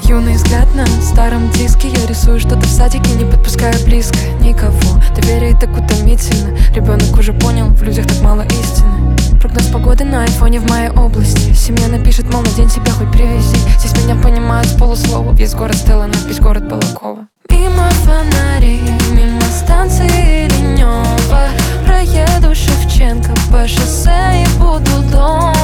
Юный взгляд на старом диске. Я рисую что-то в садике, не подпуская близко никого. Доверие так утомительно. Ребенок уже понял, в людях так мало истины. Прогноз погоды на айфоне в моей области. Семья напишет, мол, на день себя хоть привези. Здесь меня понимают с полуслова. Весь город Стелла, весь город Балакова. Мимо фонарей, мимо станции Ленёва проеду Шевченко по шоссе и буду дома.